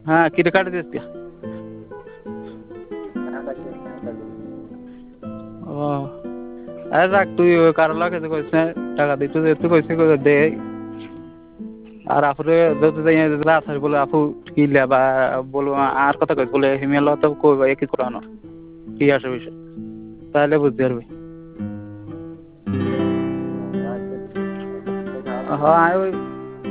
হ্যাঁ কিরে কাটে দিস কে ও আরে রাখ তুই ওই কারো লাগে তো কইস না টাকা দিতে তুই কইস দে আর আপুরে যত যাই রাত হয় বলে আপু কিলে বা বলবো আর কথা কইস বলে হিমেল তো কইবা একই করানো কি আসে বিষয় তাহলে বুঝতে পারবি হ্যাঁ